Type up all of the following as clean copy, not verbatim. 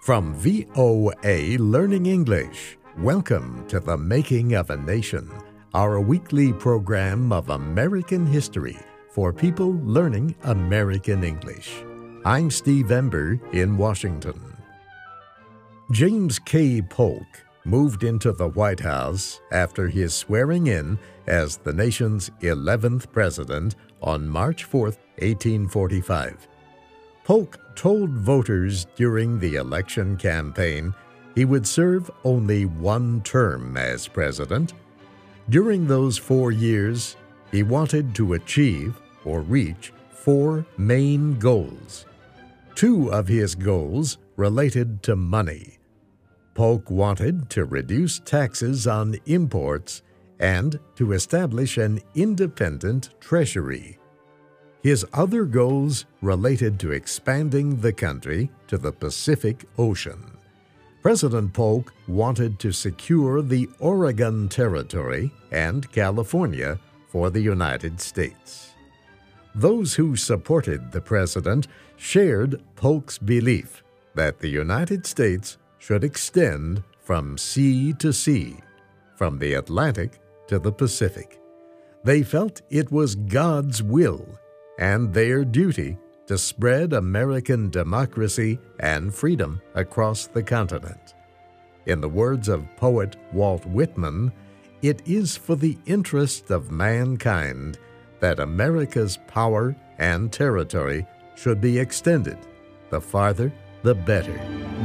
From VOA Learning English, welcome to The Making of a Nation, our weekly program of American history for people learning American English. I'm Steve Ember in Washington. James K. Polk moved into the White House after his swearing in as the nation's 11th president on March 4, 1845. Polk told voters during the election campaign he would serve only one term as president. During those 4 years, he wanted to achieve or reach 4 main goals. 2 of his goals related to money. Polk wanted to reduce taxes on imports and to establish an independent treasury. His other goals related to expanding the country to the Pacific Ocean. President Polk wanted to secure the Oregon Territory and California for the United States. Those who supported the president shared Polk's belief that the United States should extend from sea to sea, from the Atlantic to the Pacific. They felt it was God's will and their duty to spread American democracy and freedom across the continent. In the words of poet Walt Whitman, it is for the interest of mankind that America's power and territory should be extended. The farther, the better.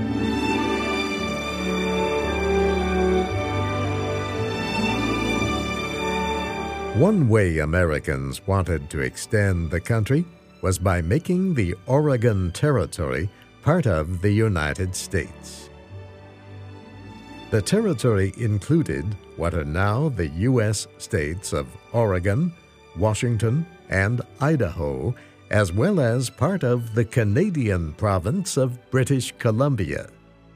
One way Americans wanted to extend the country was by making the Oregon Territory part of the United States. The territory included what are now the U.S. states of Oregon, Washington, and Idaho, as well as part of the Canadian province of British Columbia.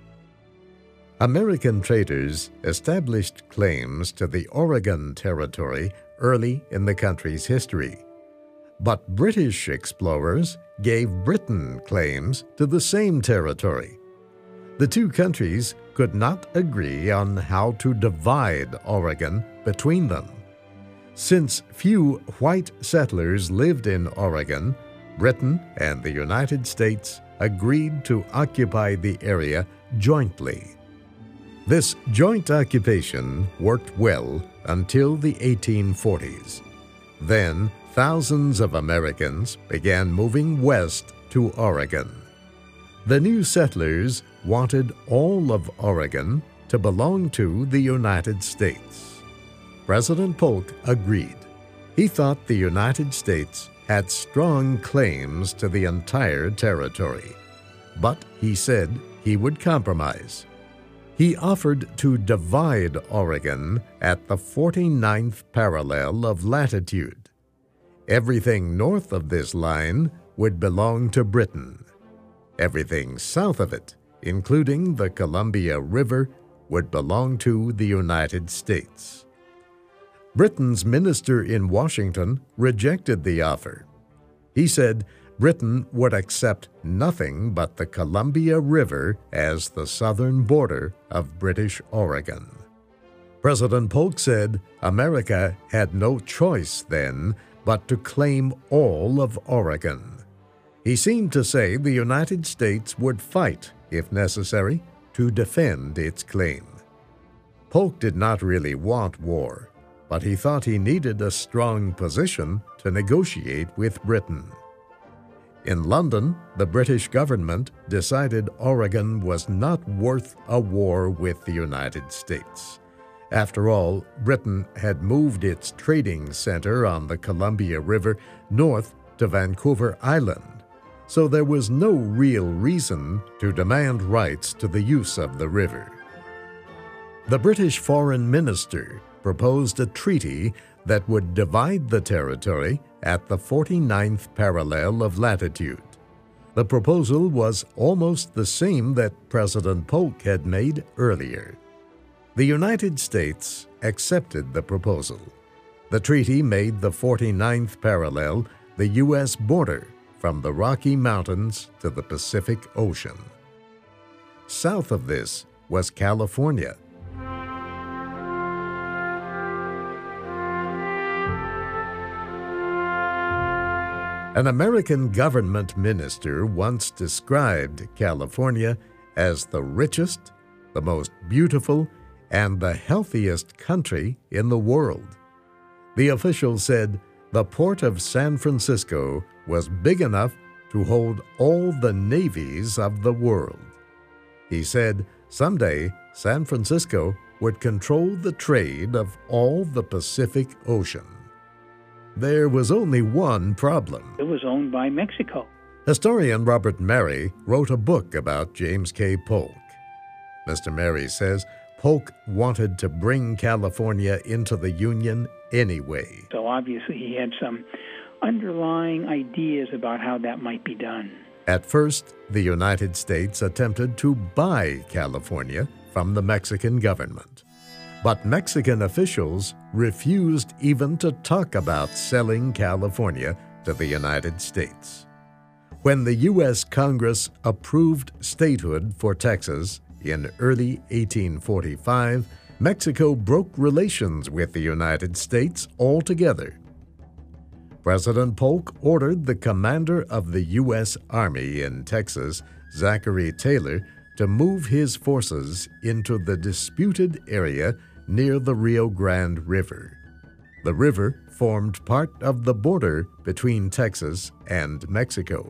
American traders established claims to the Oregon Territory early in the country's history. But British explorers gave Britain claims to the same territory. The two countries could not agree on how to divide Oregon between them. Since few white settlers lived in Oregon, Britain and the United States agreed to occupy the area jointly. This joint occupation worked well until the 1840s. Then, thousands of Americans began moving west to Oregon. The new settlers wanted all of Oregon to belong to the United States. President Polk agreed. He thought the United States had strong claims to the entire territory, but he said he would compromise. He offered to divide Oregon at the 49th parallel of latitude. Everything north of this line would belong to Britain. Everything south of it, including the Columbia River, would belong to the United States. Britain's minister in Washington rejected the offer. He said Britain would accept nothing but the Columbia River as the southern border of British Oregon. President Polk said America had no choice then but to claim all of Oregon. He seemed to say the United States would fight, if necessary, to defend its claim. Polk did not really want war, but he thought he needed a strong position to negotiate with Britain. In London, the British government decided Oregon was not worth a war with the United States. After all, Britain had moved its trading center on the Columbia River north to Vancouver Island, so there was no real reason to demand rights to the use of the river. The British foreign minister proposed a treaty that would divide the territory at the 49th parallel of latitude. The proposal was almost the same that President Polk had made earlier. The United States accepted the proposal. The treaty made the 49th parallel the U.S. border from the Rocky Mountains to the Pacific Ocean. south of this was California. An American government minister once described California as the richest, the most beautiful, and the healthiest country in the world. The official said the port of San Francisco was big enough to hold all the navies of the world. He said someday San Francisco would control the trade of all the Pacific Ocean. There was only one problem. It was owned by Mexico. Historian Robert Mary wrote a book about James K. Polk. Mr. Mary says Polk wanted to bring California into the Union anyway. So obviously he had some underlying ideas about how that might be done. At first, the United States attempted to buy California from the Mexican government. But Mexican officials refused even to talk about selling California to the United States. When the U.S. Congress approved statehood for Texas in early 1845, Mexico broke relations with the United States altogether. President Polk ordered the commander of the U.S. Army in Texas, Zachary Taylor, to move his forces into the disputed area near the Rio Grande River. The river formed part of the border between Texas and Mexico.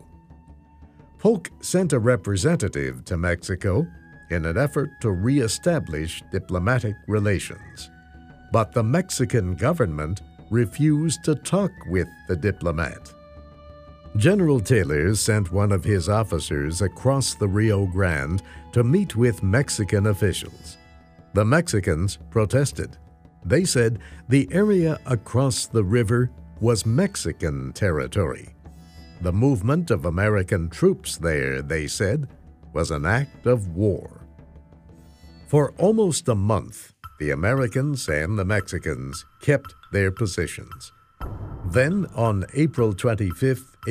Polk sent a representative to Mexico in an effort to reestablish diplomatic relations. But the Mexican government refused to talk with the diplomat. General Taylor sent one of his officers across the Rio Grande to meet with Mexican officials. The Mexicans protested. They said the area across the river was Mexican territory. The movement of American troops there, they said, was an act of war. For almost a month, the Americans and the Mexicans kept their positions. Then, on April 25,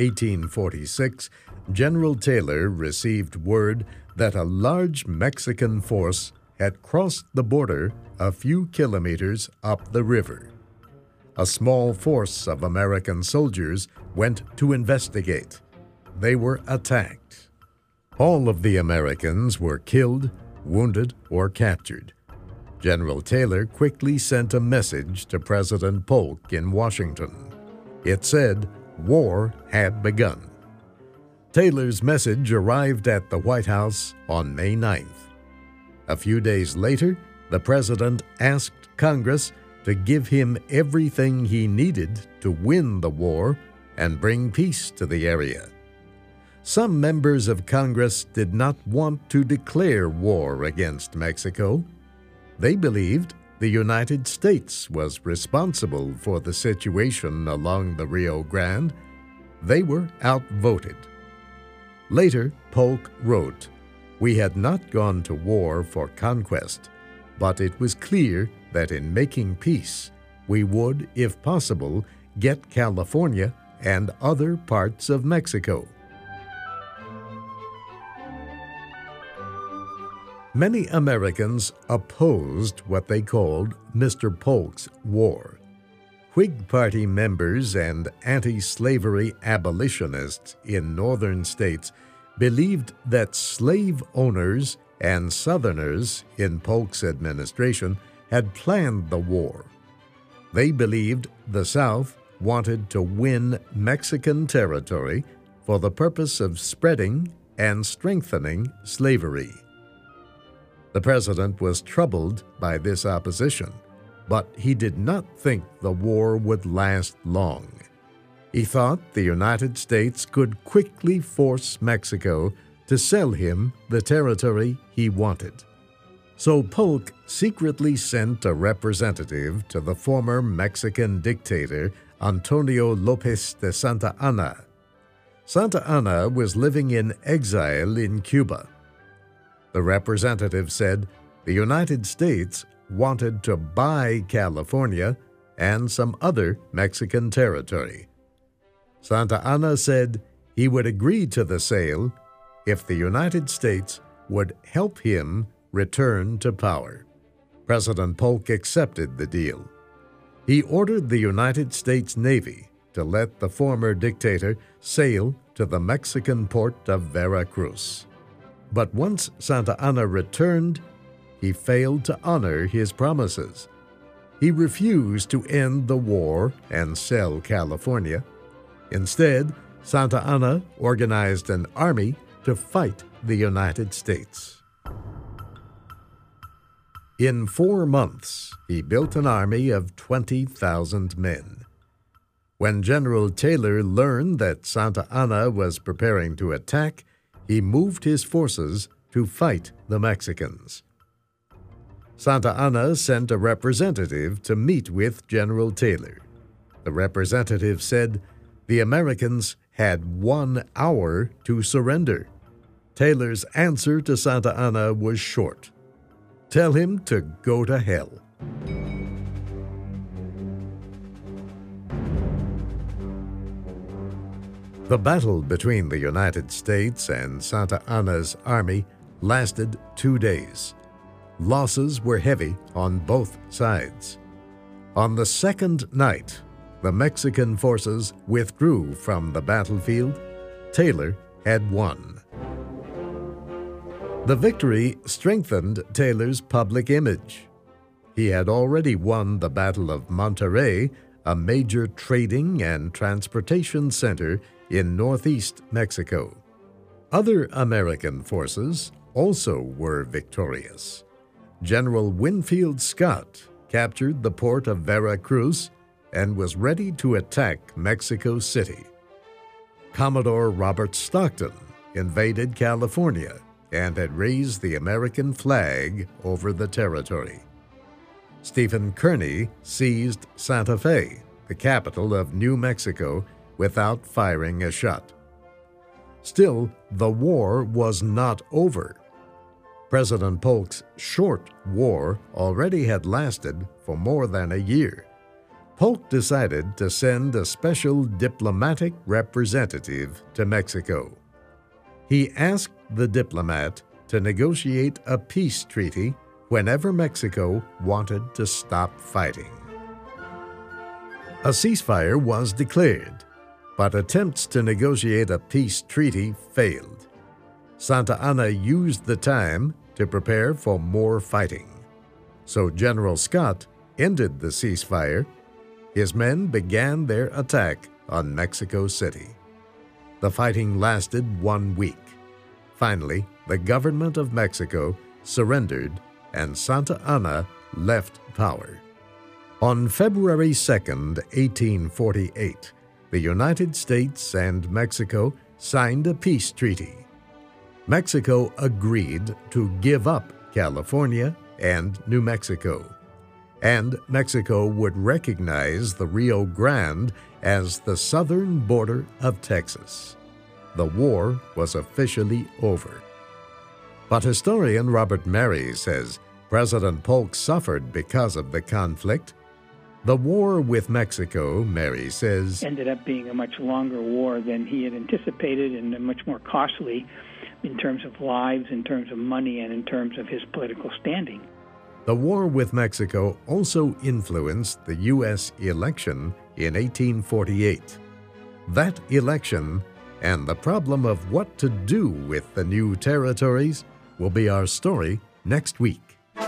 1846, General Taylor received word that a large Mexican force had crossed the border a few kilometers up the river. A small force of American soldiers went to investigate. They were attacked. All of the Americans were killed, wounded, or captured. General Taylor quickly sent a message to President Polk in Washington. It said war had begun. Taylor's message arrived at the White House on May 9th. A few days later, the president asked Congress to give him everything he needed to win the war and bring peace to the area. Some members of Congress did not want to declare war against Mexico. They believed the United States was responsible for the situation along the Rio Grande. They were outvoted. Later, Polk wrote, "We had not gone to war for conquest, but it was clear that in making peace, we would, if possible, get California and other parts of Mexico." Many Americans opposed what they called Mr. Polk's war. Whig Party members and anti-slavery abolitionists in northern states believed that slave owners and Southerners in Polk's administration had planned the war. They believed the South wanted to win Mexican territory for the purpose of spreading and strengthening slavery. The president was troubled by this opposition, but he did not think the war would last long. He thought the United States could quickly force Mexico to sell him the territory he wanted. So Polk secretly sent a representative to the former Mexican dictator Antonio López de Santa Anna. Santa Anna was living in exile in Cuba. The representative said the United States wanted to buy California and some other Mexican territory. Santa Anna said he would agree to the sale if the United States would help him return to power. President Polk accepted the deal. He ordered the United States Navy to let the former dictator sail to the Mexican port of Veracruz. But once Santa Anna returned, he failed to honor his promises. He refused to end the war and sell California. Instead, Santa Anna organized an army to fight the United States. In 4 months, he built an army of 20,000 men. When General Taylor learned that Santa Anna was preparing to attack, he moved his forces to fight the Mexicans. Santa Anna sent a representative to meet with General Taylor. The representative said the Americans had 1 hour to surrender. Taylor's answer to Santa Anna was short: "Tell him to go to hell." The battle between the United States and Santa Anna's army lasted 2 days. Losses were heavy on both sides. On the second night, the Mexican forces withdrew from the battlefield. Taylor had won. The victory strengthened Taylor's public image. He had already won the Battle of Monterrey, a major trading and transportation center in northeast Mexico. Other American forces also were victorious. General Winfield Scott captured the port of Veracruz and was ready to attack Mexico City. Commodore Robert Stockton invaded California and had raised the American flag over the territory. Stephen Kearny seized Santa Fe, the capital of New Mexico, without firing a shot. Still, the war was not over. President Polk's short war already had lasted for more than a year. Polk decided to send a special diplomatic representative to Mexico. He asked the diplomat to negotiate a peace treaty whenever Mexico wanted to stop fighting. A ceasefire was declared, but attempts to negotiate a peace treaty failed. Santa Anna used the time to prepare for more fighting. So General Scott ended the ceasefire. His men began their attack on Mexico City. The fighting lasted 1 week. Finally, the government of Mexico surrendered and Santa Anna left power. On February 2, 1848, the United States and Mexico signed a peace treaty. Mexico agreed to give up California and New Mexico, and Mexico would recognize the Rio Grande as the southern border of Texas. The war was officially over. But historian Robert Merry says President Polk suffered because of the conflict. The war with Mexico, Merry says, ended up being a much longer war than he had anticipated and much more costly in terms of lives, in terms of money, and in terms of his political standing. The war with Mexico also influenced the U.S. election in 1848. That election and the problem of what to do with the new territories will be our story next week.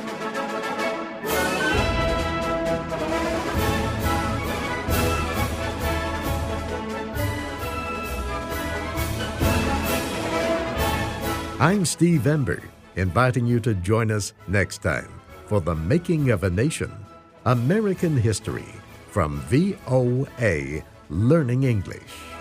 I'm Steve Ember, inviting you to join us next time for The Making of a Nation, American History, from VOA Learning English.